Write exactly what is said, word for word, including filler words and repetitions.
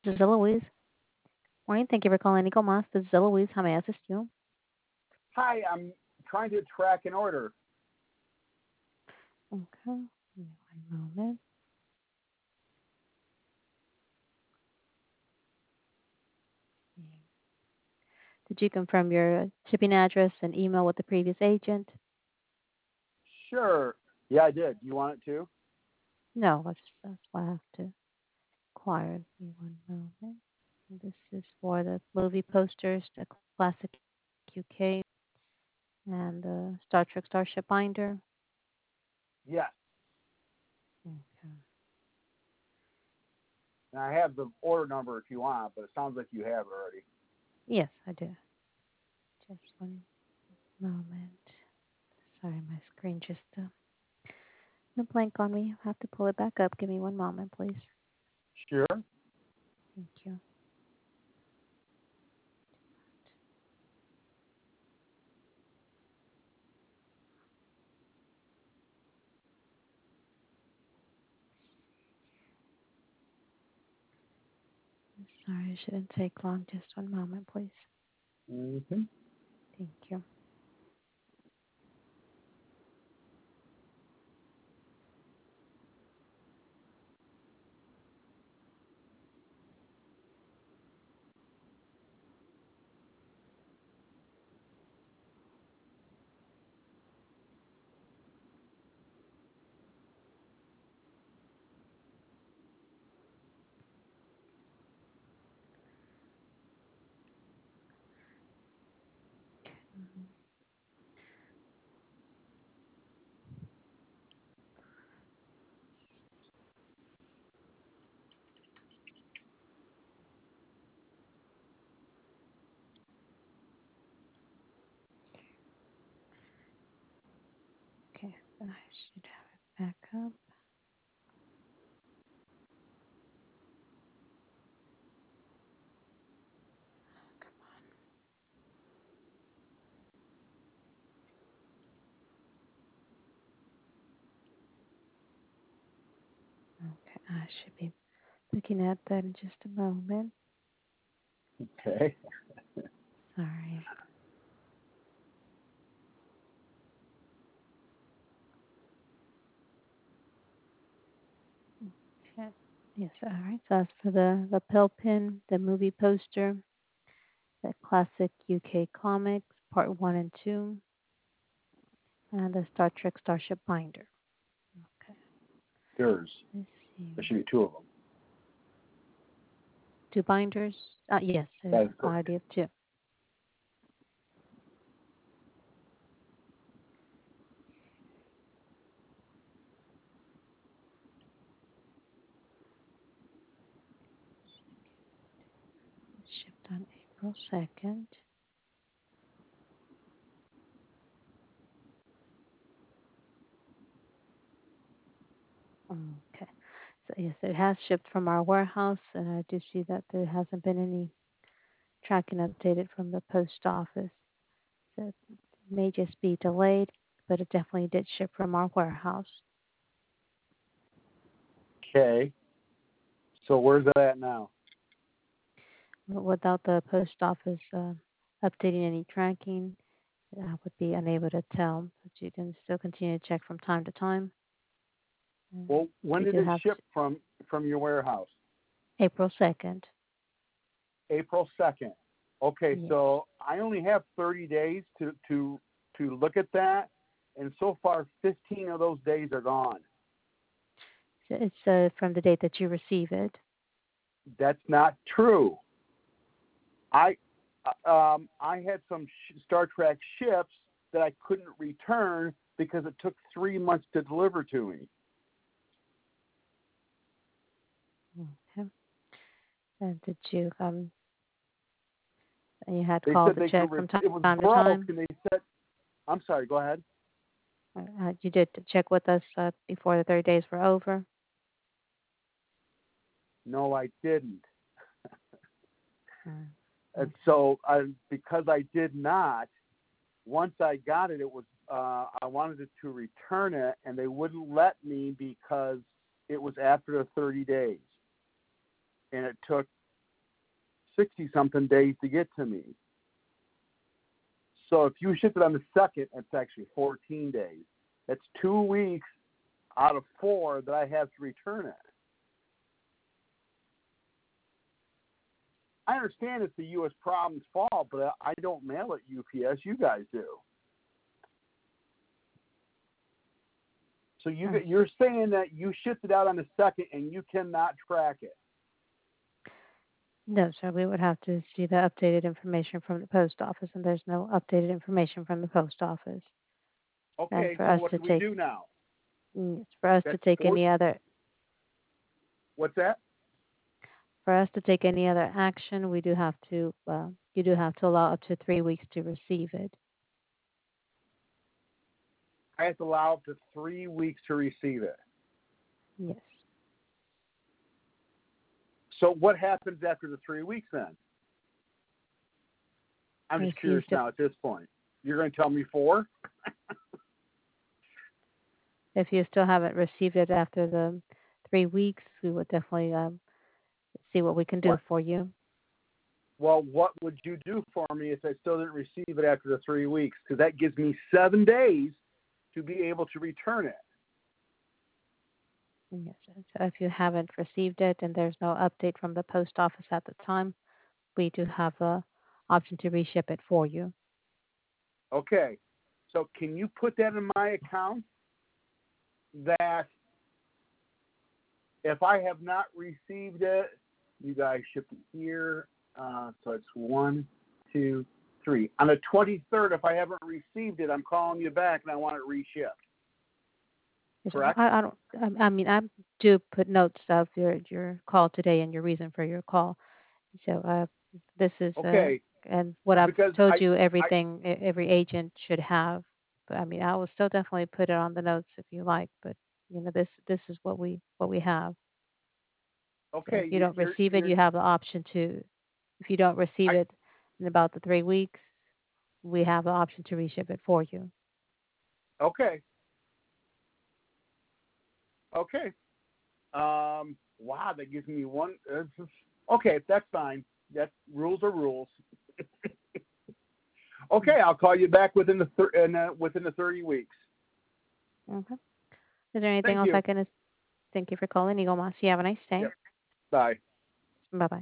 This is Eloise. Morning. Thank you for calling Eagle Moss. This is Eloise. How may I assist you? Hi, I'm trying to track an order. Okay. Give me one moment. Did you confirm your shipping address and email with the previous agent? Sure. Yeah, I did. You want it too? No, that's, that's why I have to acquire. Give me one moment. This is for the movie posters, the classic U K, and the Star Trek Starship Binder. Yes. Okay. And I have the order number if you want, but it sounds like you have it already. Yes, I do. Just one moment. Sorry, my screen just uh, went blank on me. I have to pull it back up. Give me one moment, please. Sure. Thank you. Sorry, it shouldn't take long. Just one moment, please. Okay. Thank you. Okay, I should have it back up. Okay, I should be looking at that in just a moment. Okay. Sorry. Okay. Yes, all right. So that's for the lapel pin, the movie poster, the classic U K comics, part one and two, and the Star Trek Starship Binder. Okay. Yours. Let's see. There should be two of them. Two binders? Uh, yes, there's That is a correct. quantity of two. Shipped on April second. Okay. So yes, it has shipped from our warehouse, and I do see that there hasn't been any tracking updated from the post office. So it may just be delayed, but it definitely did ship from our warehouse. Okay. So where's that at now? But without the post office uh, updating any tracking, I would be unable to tell. But you can still continue to check from time to time. And Well, when we did do it have ship from from your warehouse? April second. April second. Okay, Yes. so I only have thirty days to to to look at that, and so far fifteen of those days are gone. So it's uh, from the date that you receive it. That's not true. I uh, um, I had some sh- Star Trek ships that I couldn't return because it took three months to deliver to me. Okay. And did you um and you had They called said to they could. check Re- from time it was time to broke, time? and they said, "I'm sorry. Go ahead." Uh, uh, you did check with us uh, before the thirty days were over. No, I didn't. Mm, And okay. so, I, because I did not, once I got it, it was uh, I wanted it to return it, and they wouldn't let me because it was after the thirty days, and it took sixty something days to get to me. So if you ship it on the second, it's actually fourteen days. That's two weeks out of four that I have to return it. I understand it's the U S problem's fault, but I don't mail it U P S. You guys do. So you, you're saying that you shipped it out on the second and you cannot track it? No, sir. We would have to see the updated information from the post office, and there's no updated information from the post office. And Okay, for so us what to do we take, do now? mm, for us to That's take four, any other, what's that? for us to take any other action, we do have to, uh, you do have to allow up to three weeks to receive it. I have to allow up to three weeks to receive it. Yes. So what happens after the three weeks then? I'm just If you curious still, now at this point. You're going to tell me four? if you still haven't received it after the three weeks, we would definitely um, see what we can do What? for you. Well, what would you do for me if I still didn't receive it after the three weeks? Because that gives me seven days to be able to return it. Yes. So if you haven't received it and there's no update from the post office at the time, we do have the option to reship it for you. Okay. So can you put that in my account that if I have not received it, you guys ship it here. Uh, so it's one, two, three. On the twenty-third, if I haven't received it, I'm calling you back and I want it reshipped. Yes, Correct? I, I don't. I, I mean, I do put notes of your your call today and your reason for your call. So uh, this is uh, Okay. and what I've Because told I, you, I, everything e- every agent should have. But I mean, I will still definitely put it on the notes if you like. But you know, this this is what we what we have. So if okay, you you, don't you're, receive it, you're, you have the option to. If you don't receive I, it in about the three weeks, we have the option to reship it for you. okay. Okay. Um, wow, that gives me one. Uh, okay, that's fine. That's rules are rules. Okay, I'll call you back within the thir- in, uh, within the thirty weeks. Okay. Is there anything Thank else I you. can? Thank you for calling Eagle Moss. You have a nice day. Yep. Bye. Bye bye.